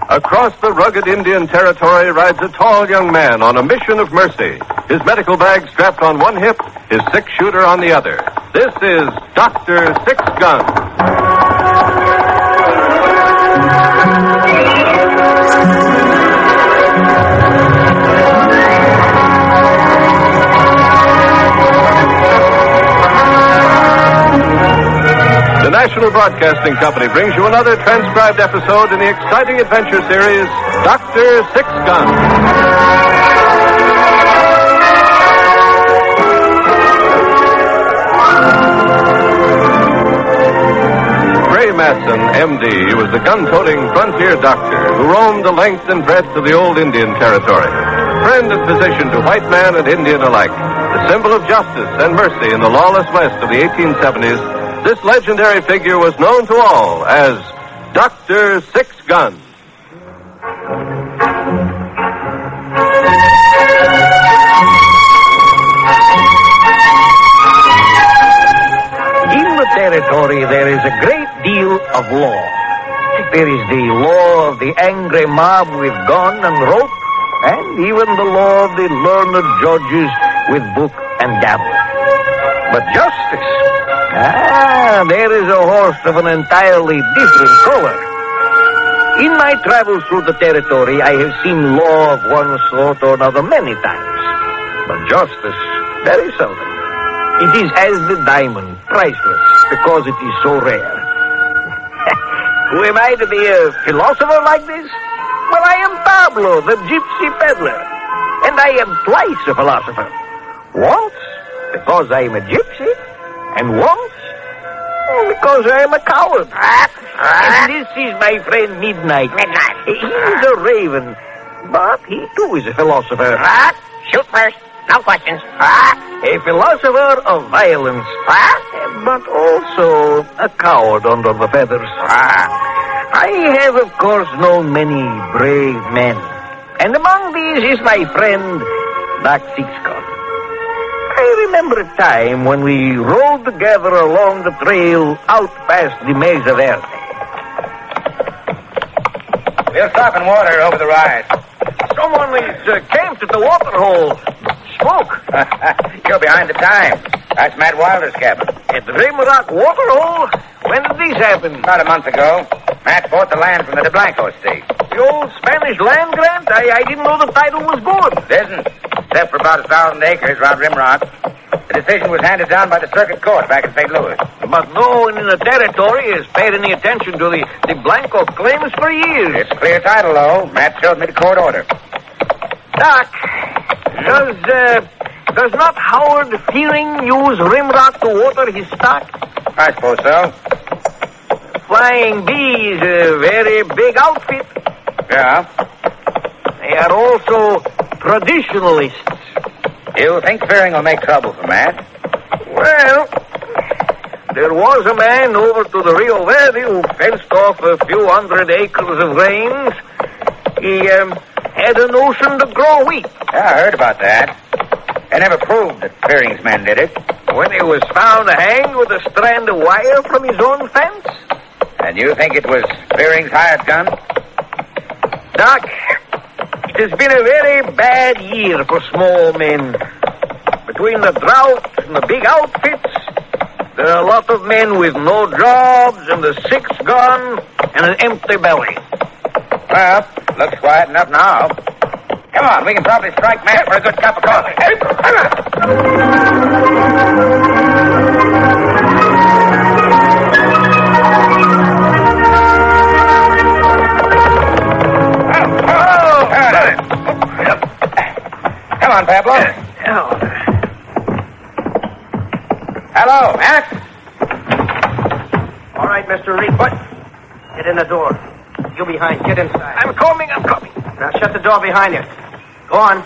Across the rugged Indian territory rides a tall young man on a mission of mercy. His medical bag strapped on one hip, his six-shooter on the other. This is Dr. Six Gun. The National Broadcasting Company brings you another transcribed episode in the exciting adventure series, Dr. Six Gun. Ray Matson, M.D., was the gun-toting frontier doctor who roamed the length and breadth of the old Indian territory. Friend and physician to white man and Indian alike, the symbol of justice and mercy in the lawless West of the 1870s, this legendary figure was known to all as Dr. Six Gun. In the territory, there is a great deal of law. There is the law of the angry mob with gun and rope, and even the law of the learned judges with book and gavel. But justice, there is a horse of an entirely different color. In my travels through the territory, I have seen law of one sort or another many times. But justice, very seldom. It is as the diamond, priceless, because it is so rare. Who am I to be a philosopher like this? Well, I am Pablo, the gypsy peddler. And I am twice a philosopher. Once, because I am a gypsy, and once, because I am a coward. And this is my friend Midnight. He is a raven, but he too is a philosopher. Shoot first, no questions. A philosopher of violence, but also a coward under the feathers. I have, of course, known many brave men, and among these is my friend Doc Six Gun. I remember a time when we rode together along the trail out past the Mesa Verde. We'll stop and water over the rise. Someone is camped at the water hole. Smoke. You're behind the time. That's Matt Wilder's cabin. At the Rimrock water hole? When did this happen? About a month ago. Matt bought the land from the De Blanco estate. The old Spanish land grant? I didn't know the title was good. It isn't. Except for about 1,000 acres around Rimrock. The decision was handed down by the circuit court back in St. Louis. But no one in the territory has paid any attention to the De Blanco claims for years. It's clear title, though. Matt showed me the court order. Doc, does not Howard Fearing use Rimrock to water his stock? I suppose so. Flying V is a very big outfit. Yeah. They are also traditionalists. You think Fearing will make trouble for Matt? Well, there was a man over to the Rio Verde who fenced off a few hundred acres of range. He had a notion to grow wheat. Yeah, I heard about that. They never proved that Fearing's men did it. When he was found hanged with a strand of wire from his own fence. And you think it was Fearing's hired gun? Doc, it has been a very bad year for small men. Between the drought and the big outfits, there are a lot of men with no jobs and the six gun and an empty belly. Well, looks quiet enough now. Come on, we can probably strike Matt for a good cup of coffee. Come on, Pablo. Hello, Matt. All right, Mr. Reed. What? Get in the door. You behind. Get inside. I'm coming. Now shut the door behind you. Go on.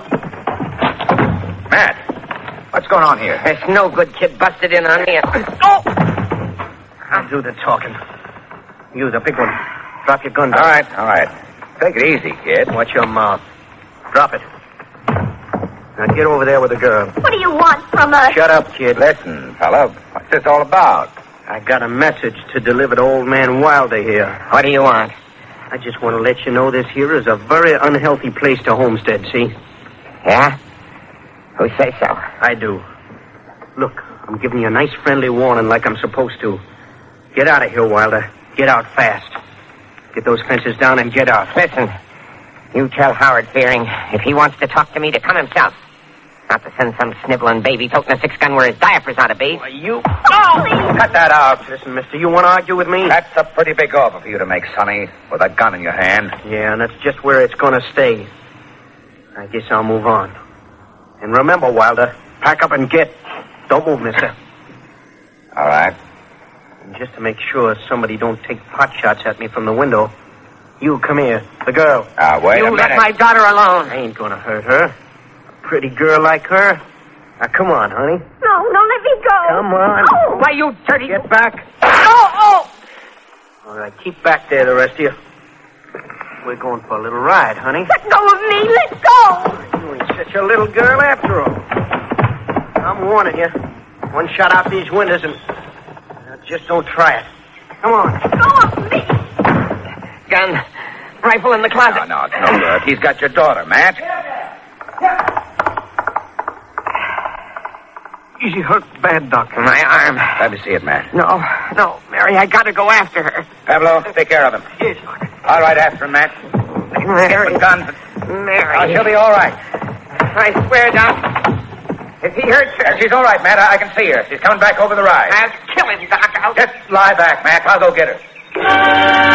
Matt, what's going on here? There's no good kid busted in on me. Oh! I'll do the talking. You, the big one. Drop your gun down. All right. Take it easy, kid. Watch your mouth. Drop it. Now get over there with the girl. What do you want from us? Shut up, kid. Listen, fella, what's this all about? I got a message to deliver to old man Wilder here. What do you want? I just want to let you know this here is a very unhealthy place to homestead, see? Yeah? Who says so? I do. Look, I'm giving you a nice friendly warning like I'm supposed to. Get out of here, Wilder. Get out fast. Get those fences down and get out. Listen, you tell Howard Fearing if he wants to talk to me to come himself. Not to send some sniveling baby toting a 6-gun where his diapers ought to be. You... Oh! Cut that out. Listen, mister, you want to argue with me? That's a pretty big offer for you to make, Sonny, with a gun in your hand. Yeah, and that's just where it's going to stay. I guess I'll move on. And remember, Wilder, pack up and get. Don't move, mister. All right. And just to make sure somebody don't take pot shots at me from the window, you come here, the girl. Wait a You minute. let my daughter alone. I ain't going to hurt her. A pretty girl like her. Now, come on, honey. No, let me go. Come on. Oh. Why, you dirty... Get back. Oh. All right, keep back there, the rest of you. We're going for a little ride, honey. Let go of me. Let go. You ain't such a little girl after all. I'm warning you. One shot out these windows and... just don't try it. Come on. Let go of me. Gun. Rifle in the closet. No, it's no good. He's got your daughter, Matt. Is she hurt bad, Doctor? My arm. Let me see it, Matt. No, Mary, I gotta go after her. Pablo, take care of him. Yes, Doctor. All right, after him, Matt. Mary. The guns. Mary. She'll be all right. I swear, Doc. If he hurts her... She's all right, Matt. I can see her. She's coming back over the rise. I'll kill him, Doc. Just lie back, Matt. I'll go get her.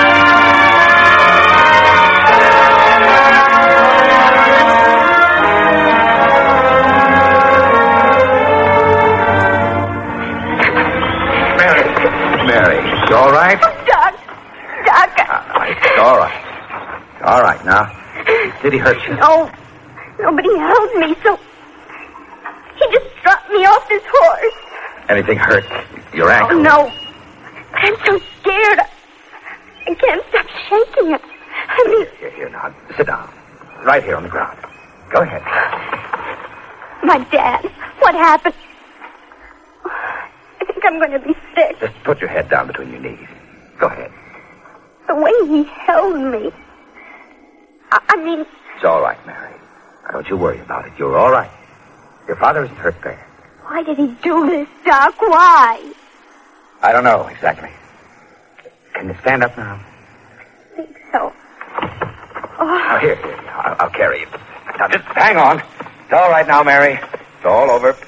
Mary, you all right? Doc. It's all right. All right, now. Did he hurt you? No. Nobody held me, so... He just dropped me off his horse. Anything hurt? Your Oh, ankle? no. I'm so scared. I can't stop shaking it. I mean... Here, now. Sit down. Right here on the ground. Go ahead. My dad. What happened? I think I'm going to be sick. Just put your head down between your knees. Go ahead. The way he held me. I mean... It's all right, Mary. Now, don't you worry about it. You're all right. Your father isn't hurt there. Why did he do this, Doc? Why? I don't know exactly. Can you stand up now? I think so. Now, here. I'll carry you. Now, just hang on. It's all right now, Mary. It's all over.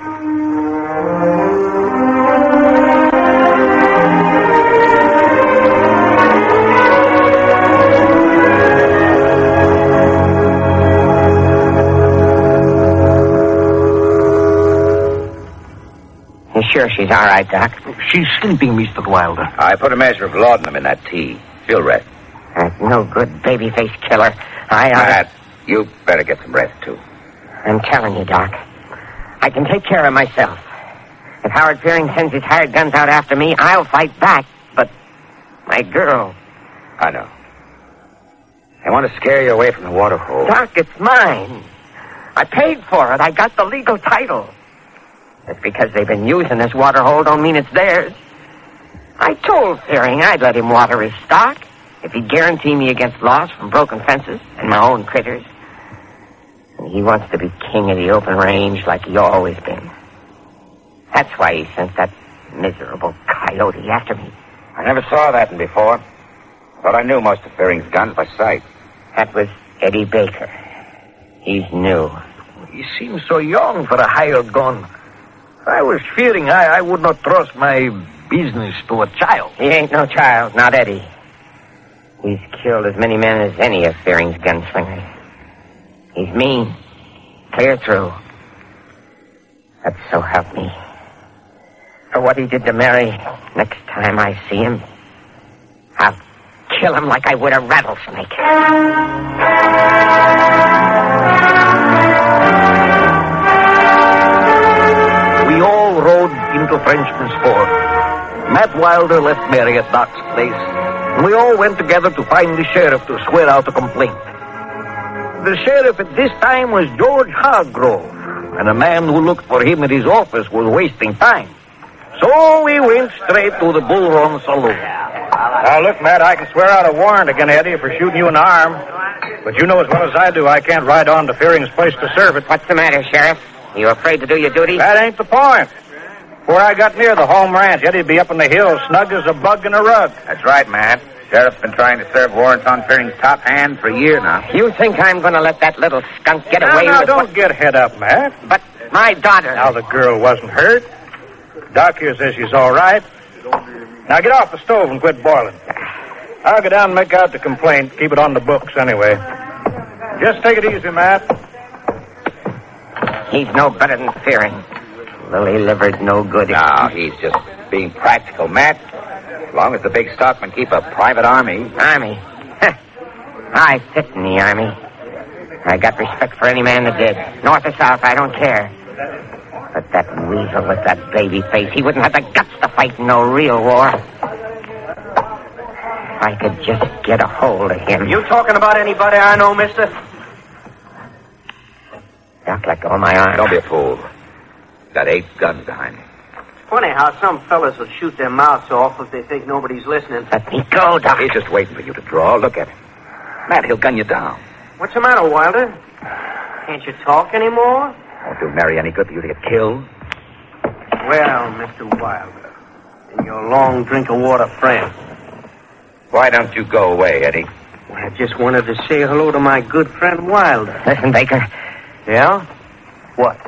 You sure she's all right, Doc? She's sleeping, Mr. Wilder. I put a measure of laudanum in that tea. She'll rest. That no good baby-faced killer. Matt, you better get some rest, too. I'm telling you, Doc. I can take care of myself. If Howard Fearing sends his hired guns out after me, I'll fight back. But my girl... I know. They want to scare you away from the water hole. Doc, it's mine. I paid for it. I got the legal title. Just because they've been using this water hole don't mean it's theirs. I told Fearing I'd let him water his stock if he'd guarantee me against loss from broken fences and my own critters. And he wants to be king of the open range like he always been. That's why he sent that miserable coyote after me. I never saw that one before. Thought I knew most of Fearing's guns by sight. That was Eddie Baker. He's new. He seems so young for a hired gun. I was fearing I would not trust my business to a child. He ain't no child, not Eddie. He's killed as many men as any of Fearing's gunslingers. He's mean, clear through. That's so help me. For what he did to Mary, next time I see him, I'll kill him like I would a rattlesnake. We all rode into Frenchman's Ford. Matt Wilder left Mary at Doc's place, and we all went together to find the sheriff to swear out a complaint. The sheriff at this time was George Hargrove, and a man who looked for him at his office was wasting time. So we went straight to the Bull Run Saloon. Now, look, Matt, I can swear out a warrant against Eddie for shooting you in the arm. But you know as well as I do, I can't ride on to Fearing's place to serve it. What's the matter, Sheriff? You afraid to do your duty? That ain't the point. Before I got near the home ranch, Eddie'd be up in the hills, snug as a bug in a rug. That's right, Matt. Sheriff's been trying to serve warrants on Fearing's top hand for a year now. You think I'm going to let that little skunk get away Now, with don't get head up, Matt. But my daughter... Now, the girl wasn't hurt. Doc here says she's all right. Now, get off the stove and quit boiling. I'll go down and make out the complaint. Keep it on the books, anyway. Just take it easy, Matt. He's no better than Fearing. Lily-livered, no good. No, he's just being practical, Matt. As long as the big stockmen keep a private army. Army? I fit in the army. I got respect for any man that did. North or south, I don't care. But that weasel with that baby face, he wouldn't have the guts to fight in no real war. If I could just get a hold of him. You talking about anybody I know, mister? Doc, let go of my arm. Don't be a fool. Got 8 guns behind me. Funny how some fellas will shoot their mouths off if they think nobody's listening. Let me go, Doc. He's just waiting for you to draw. Look at him. Matt, he'll gun you down. What's the matter, Wilder? Can't you talk anymore? Won't do Mary any good for you to get killed. Well, Mr. Wilder, and your long drink of water friend. Why don't you go away, Eddie? Well, I just wanted to say hello to my good friend Wilder. Listen, Baker. Yeah? What?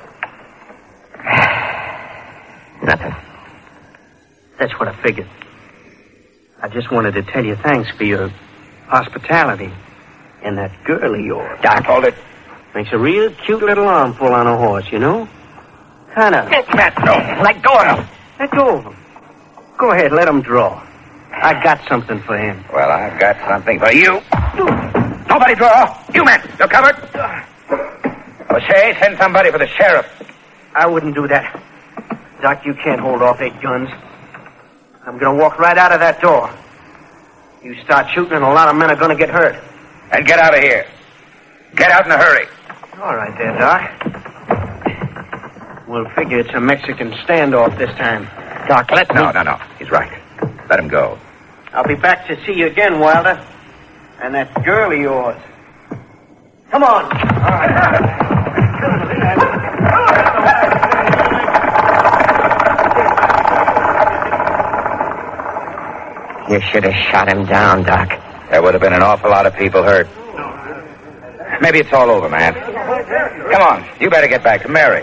Nothing. That's what I figured. I just wanted to tell you thanks for your hospitality. And that girl of yours. Doc. Hold it. Makes a real cute little armful on a horse, you know? Kind of. Matt, no. Let go of him. Let go of him. Go ahead, let him draw. I got something for him. Well, I've got something for you. Nobody draw. You men, you're covered. O'Shea, send somebody for the sheriff. I wouldn't do that. Doc, you can't hold off 8 guns. I'm going to walk right out of that door. You start shooting and a lot of men are going to get hurt. And get out of here. Get out in a hurry. All right there, Doc. We'll figure it's a Mexican standoff this time. Doc, let me... No. He's right. Let him go. I'll be back to see you again, Wilder. And that girl of yours. Come on. All right. You should have shot him down, Doc. There would have been an awful lot of people hurt. Maybe it's all over, man. Come on. You better get back to Mary.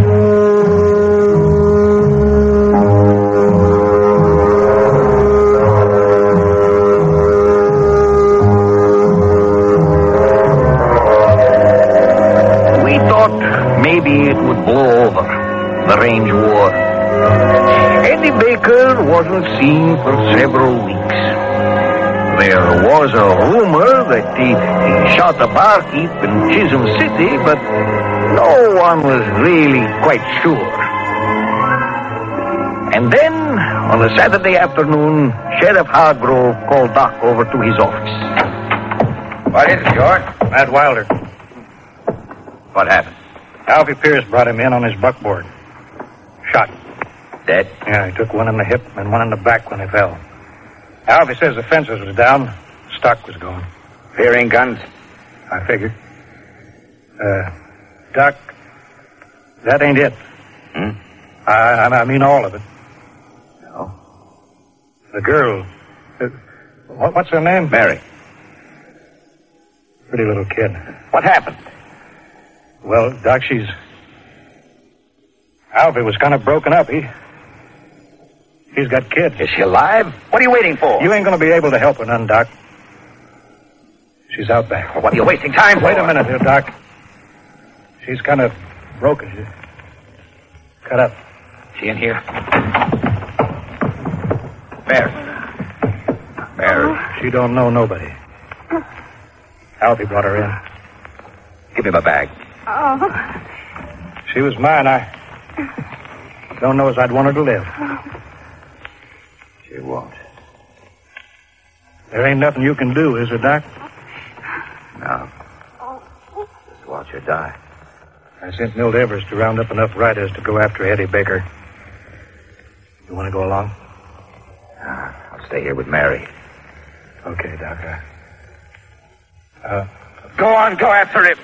We thought maybe it would blow over, the range war. Eddie Baker wasn't seen for several weeks. There was a rumor that he shot a barkeep in Chisholm City, but no one was really quite sure. And then, on a Saturday afternoon, Sheriff Hargrove called Doc over to his office. What is it, George? Matt Wilder. What happened? Alfie Pierce brought him in on his buckboard. Shot. Dead? Yeah, he took one in the hip and one in the back when he fell. Alfie says the fences was down, stock was gone. Fearing guns? I figured. Doc, that ain't it. I mean all of it. No. The girl, what's her name? Mary. Pretty little kid. What happened? Well, Doc, Alfie was kind of broken up. He's got kids. Is she alive? What are you waiting for? You ain't going to be able to help her none, Doc. She's out back. What are you wasting time for? Wait a minute here, Doc. She's kind of broken. She's cut up. She in here? Mary. She don't know nobody. Alfie brought her in. Give me my bag. Oh. She was mine. I don't know as I'd want her to live. She won't. There ain't nothing you can do, is there, Doc? No. Just watch her die. I sent Milt Evers to round up enough riders to go after Eddie Baker. You want to go along? I'll stay here with Mary. Okay, Doc. Go on, go after him.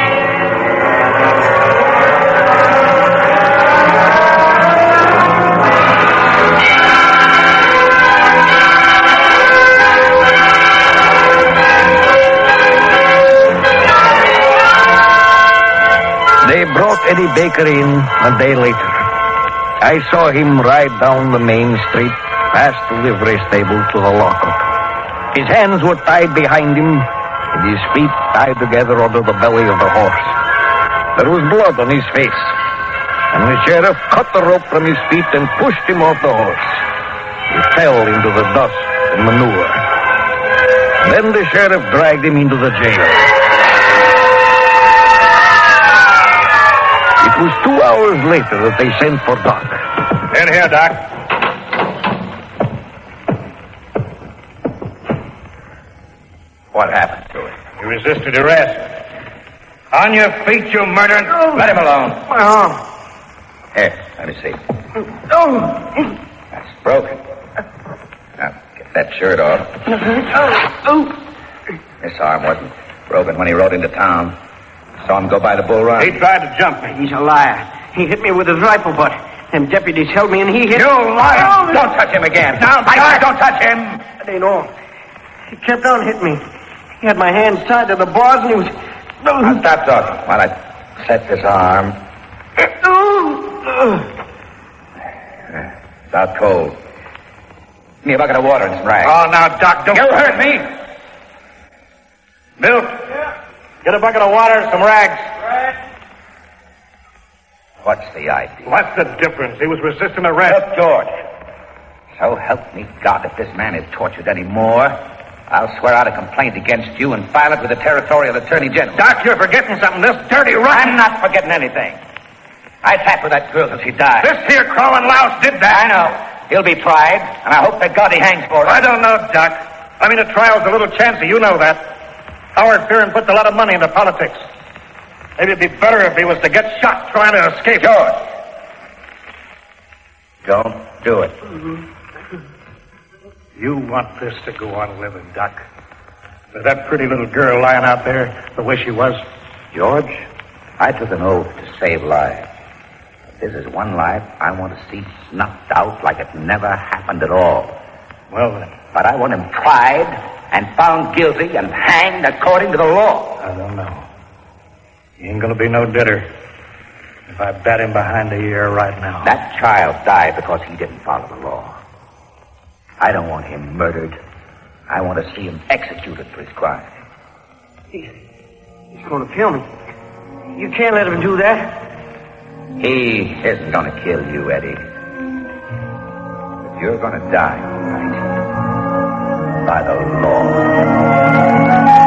They brought Eddie Baker in a day later. I saw him ride down the main street, past the livery stable to the lockup. His hands were tied behind him, and his feet tied together under the belly of the horse. There was blood on his face, and the sheriff cut the rope from his feet and pushed him off the horse. He fell into the dust and manure. Then the sheriff dragged him into the jail. It was 2 hours later that they sent for Doc. In here, Doc. What happened to him? He resisted arrest. On your feet, you murderer. Let him alone. My arm. Here, let me see. Oh. That's broken. Now, get that shirt off. This arm wasn't broken when he rode into town. Saw him go by the Bull Run. He tried to jump me. He's a liar. He hit me with his rifle butt. Them deputies held me and he hit... You liar! Don't touch him again. Now, don't touch him! That ain't all. He kept on hitting me. He had my hands tied to the bars and he was... Now, stop talking while I set this arm. It's out cold. Give me a bucket of water and some rags. Oh, now, Doc, don't... You hurt me! Milt, get a bucket of water and some rags. What's the idea? What's the difference? He was resisting arrest. Look, George. So help me God, if this man is tortured anymore, I'll swear out a complaint against you and file it with the Territorial Attorney General. Doc, you're forgetting something. This dirty rotten... I'm not forgetting anything. I sat with that girl till she died. This here crawling louse did that. I know. He'll be tried, and I hope that God he hangs for it. I don't know, Doc. I mean, a trial's a little chancy. You know that. Howard Fearon puts a lot of money into politics. Maybe it'd be better if he was to get shot trying to escape. George. Don't do it. You want this to go on living, Doc. With that pretty little girl lying out there the way she was. George, I took an oath to save lives. This is one life I want to see snuffed out like it never happened at all. Well, then. But I want him tried and found guilty and hanged according to the law. I don't know. He ain't gonna be no deader if I bat him behind the ear right now. That child died because he didn't follow the law. I don't want him murdered. I want to see him executed for his crime. He's going to kill me. You can't let him do that. He isn't going to kill you, Eddie. But you're going to die tonight. By the law.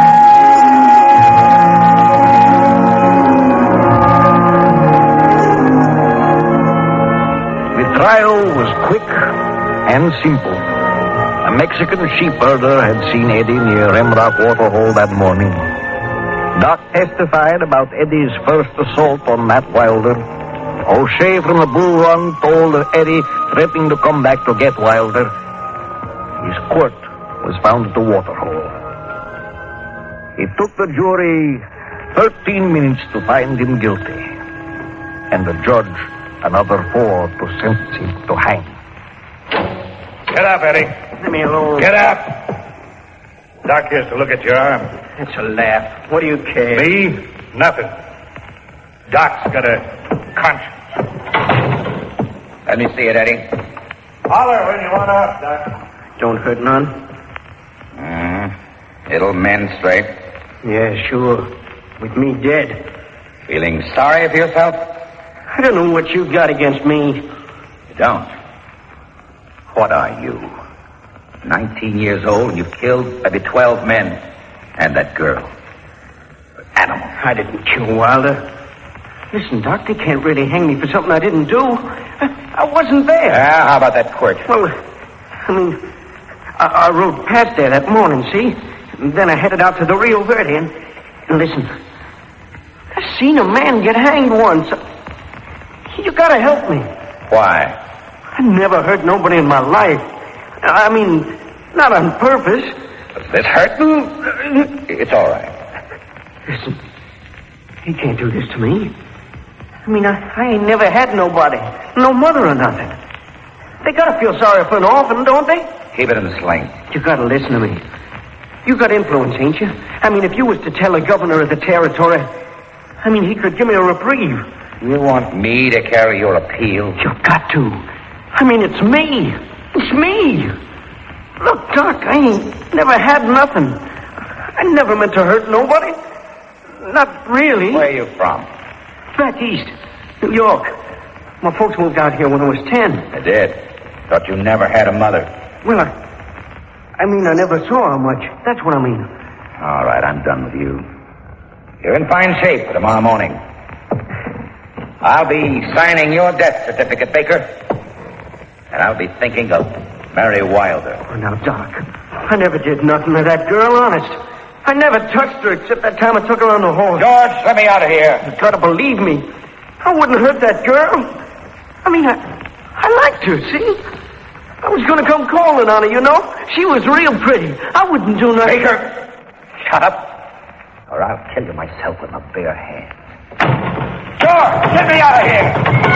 The trial was quick and simple. A Mexican sheep herder had seen Eddie near Remrock Waterhole that morning. Doc testified about Eddie's first assault on Matt Wilder. O'Shea from the Bull Run told Eddie threatening to come back to get Wilder. His quirt was found at the waterhole. It took the jury 13 minutes to find him guilty, and the judge another 4 to sentence him to hang. Get up, Eddie. Leave me alone. Get up. Doc here's to look at your arm. It's a laugh. What do you care? Me? Nothing. Doc's got a conscience. Let me see it, Eddie. Holler when you want out, Doc. Don't hurt none. It'll mend straight. Yeah, sure. With me dead. Feeling sorry for yourself? I don't know what you've got against me. You don't. What are you? 19 years old and you've killed maybe 12 men. And that girl. Animal. I didn't kill Wilder. Listen, Doc, they can't really hang me for something I didn't do. I wasn't there. How about that quirt? Well, I mean, I rode past there that morning, see? And then I headed out to the Rio Verde and listen, I seen a man get hanged once. You gotta help me. Why? I never hurt nobody in my life. I mean, not on purpose. Does this hurt? It's all right. Listen, he can't do this to me. I mean, I ain't never had nobody. No mother or nothing. They gotta feel sorry for an orphan, don't they? Keep it in the sling. You gotta listen to me. You got influence, ain't you? I mean, if you was to tell the governor of the territory, I mean, he could give me a reprieve. You want me to carry your appeal? You got to. I mean, it's me. It's me. Look, Doc, I ain't never had nothing. I never meant to hurt nobody. Not really. Where are you from? Back east, New York. My folks moved out here when I was 10. I did. Thought you never had a mother. Well, I mean, I never saw her much. That's what I mean. All right, I'm done with you. You're in fine shape for tomorrow morning. I'll be signing your death certificate, Baker. And I'll be thinking of Mary Wilder. Oh, now, Doc, I never did nothing to that girl, honest. I never touched her except that time I took her on the horse. George, let me out of here. You gotta believe me. I wouldn't hurt that girl. I mean, I liked her, see? I was gonna come calling on her, you know? She was real pretty. I wouldn't do nothing. Baker, shut up, or I'll kill you myself with my bare hands. George, get me out of here!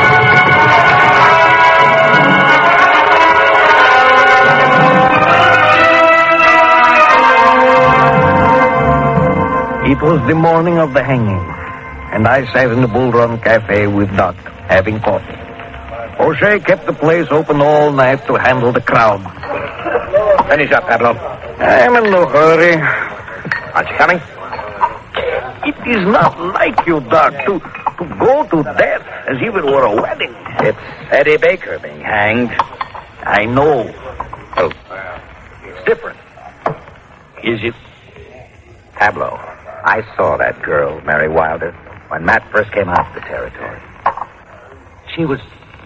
It was the morning of the hanging, and I sat in the Bull Run Cafe with Doc, having coffee. O'Shea kept the place open all night to handle the crowd. Finish up, Pablo. I'm in no hurry. Aren't you coming? It is not like you, Doc, to go to death as if it were a wedding. It's Eddie Baker being hanged. I know. Oh, it's different. Is it? Pablo, I saw that girl, Mary Wilder, when Matt first came out of the territory. She was...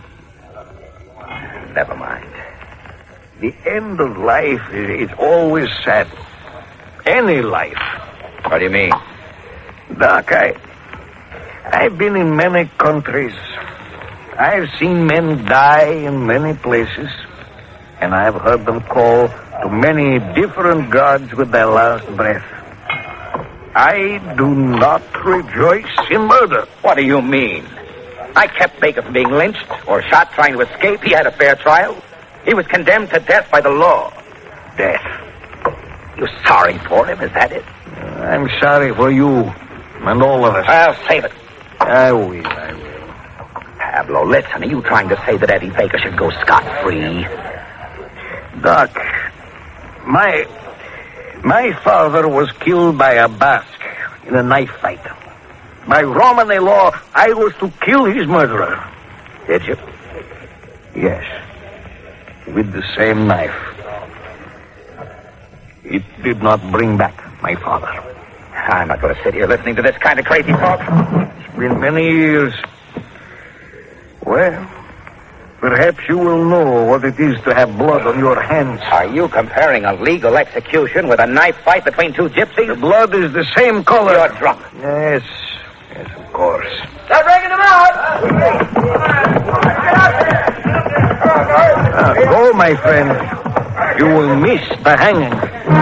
Never mind. The end of life is always sad. Any life. What do you mean? Doc, I've been in many countries. I've seen men die in many places. And I've heard them call to many different gods with their last breath. I do not rejoice in murder. What do you mean? I kept Baker from being lynched or shot trying to escape. He had a fair trial. He was condemned to death by the law. Death. You're sorry for him, is that it? I'm sorry for you and all of us. I'll save it. I will. Pablo, listen, are you trying to say that Eddie Baker should go scot-free? Doc, my father was killed by a Basque in a knife fight. By Romany law, I was to kill his murderer. Did you? Yes. With the same knife. It did not bring back my father. I'm not going to sit here listening to this kind of crazy talk. It's been many years. Well, perhaps you will know what it is to have blood on your hands. Are you comparing a legal execution with a knife fight between two gypsies? The blood is the same color. You're drunk. Yes, of course. Start breaking them out! Go, my friend. You will miss the hanging.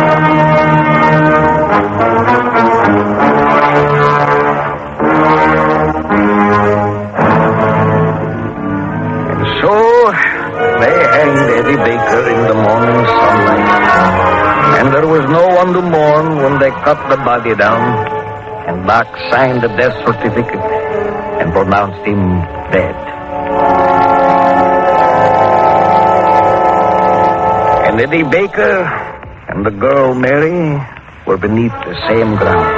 And so, they hanged Eddie Baker in the morning sunlight. And there was no one to mourn when they cut the body down. And Doc signed the death certificate and pronounced him dead. And Eddie Baker and the girl Mary were beneath the same ground.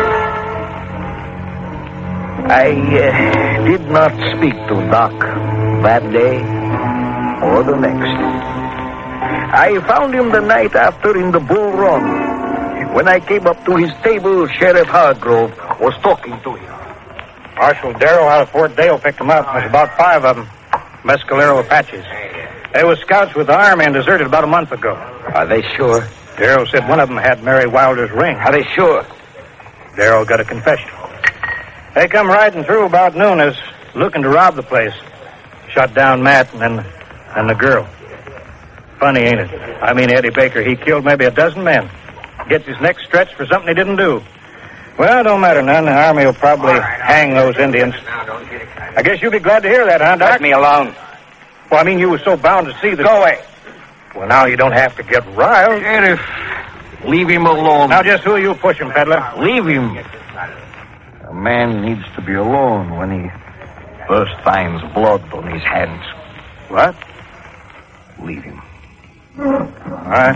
I did not speak to Doc that day or the next. I found him the night after in the Bull Run. When I came up to his table, Sheriff Hargrove was talking to him. Marshal Darrow out of Fort Dale picked them up. There's about 5 of them. Mescalero Apaches. They were scouts with the Army and deserted about a month ago. Are they sure? Darrow said one of them had Mary Wilder's ring. Are they sure? Darrow got a confession. They come riding through about noon as looking to rob the place. Shot down Matt and the girl. Funny, ain't it? I mean, Eddie Baker, he killed maybe a dozen men. gets his neck stretched for something he didn't do. Well, it don't matter none. The Army will probably hang those Indians. I guess you'll be glad to hear that, huh, Doc? Let me alone. Well, I mean, you were so bound to see that... Go away. Well, now you don't have to get riled. Sheriff, leave him alone. Now, just who are you pushing, peddler? Leave him. A man needs to be alone when he first finds blood on his hands. What? Leave him. All right.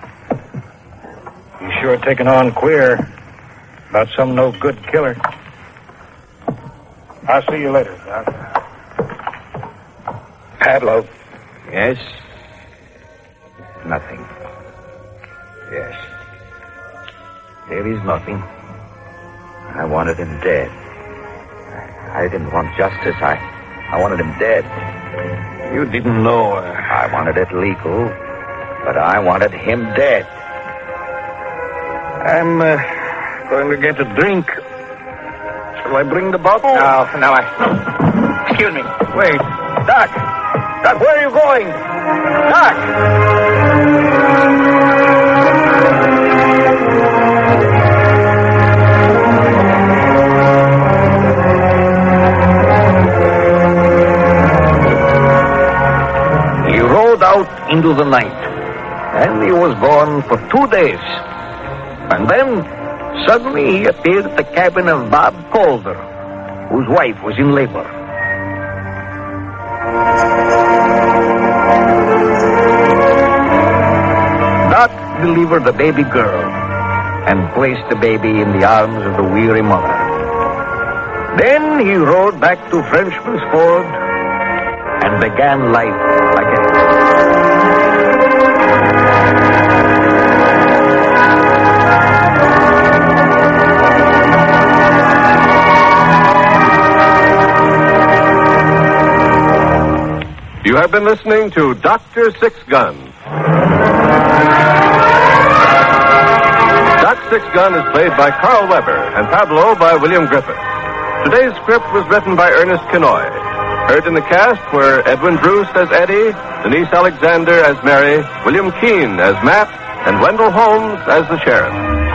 You sure taking on queer about some no-good killer. I'll see you later, Doc. Pablo. Yes? Nothing. Yes. There is nothing. I wanted him dead. I didn't want justice. I wanted him dead. You didn't know. I wanted it legal, but I wanted him dead. I'm going to get a drink. Shall I bring the bottle? No, Excuse me. Wait. Doc! Doc, where are you going? Doc! He rode out into the night, and he was gone for 2 days. And then, suddenly, he appeared at the cabin of Bob Calder, whose wife was in labor. Doc delivered the baby girl and placed the baby in the arms of the weary mother. Then he rode back to Frenchman's Ford and began life again. You have been listening to Dr. Six Gun. Doc Six Gun is played by Carl Weber and Pablo by William Griffith. Today's script was written by Ernest Kinoy. Heard in the cast were Edwin Bruce as Eddie, Denise Alexander as Mary, William Keane as Matt, and Wendell Holmes as the sheriff.